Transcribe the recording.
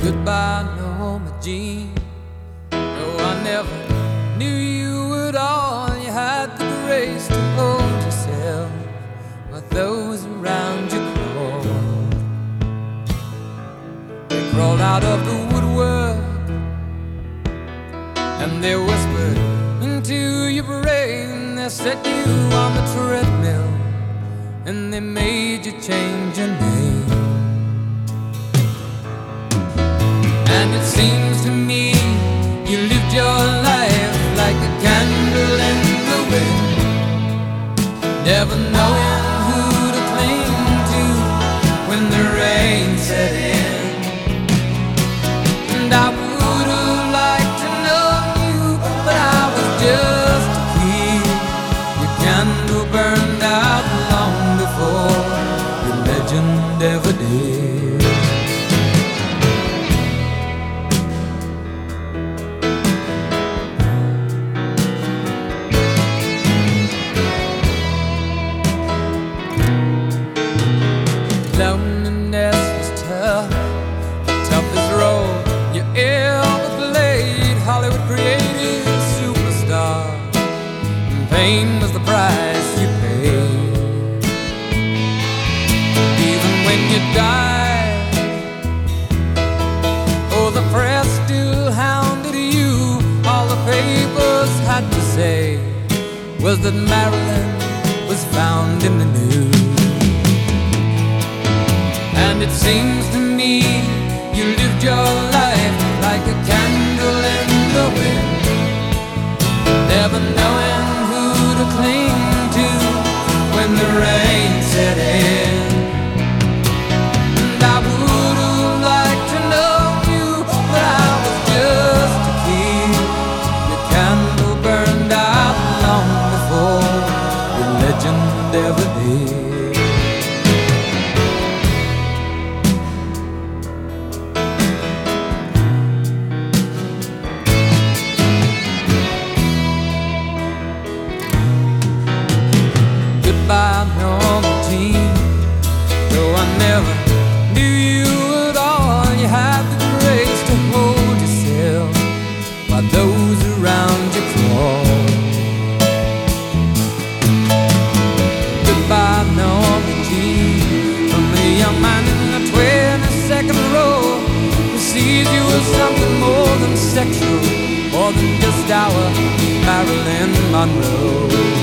Goodbye, Norma Jean. No, I never knew you at all. You had the grace to hold yourself while those around you crawled. They crawled out of the woodwork and they whispered into your brain. They set you on the treadmill and they made you change your name. And it seems to me you lived your life like a candle in the wind, never knowing who to cling to when the rain set in. And I would have liked to know you, but I was just a kid. Your candle burned out long before your legend ever did. Loneliness was tough, the toughest role you ever played. Hollywood created superstar, and pain was the price you paid. Even when you died, oh, the press still hounded you. All the papers had to say was that Marilyn was found in the news. And it seems to me you lived your life like a candle in the wind, never knowing who to cling to when the rain set in. And I would have liked to know you, but I was just a kid. Your candle burned out long before your legend ever did. Goodbye, Norma Jean. Though I never knew you at all, you had the grace to hold yourself while those around you crawled. Goodbye, Norma Jean, from a young man in the 22nd row who sees you as something more than sexual, more than just our Marilyn Monroe.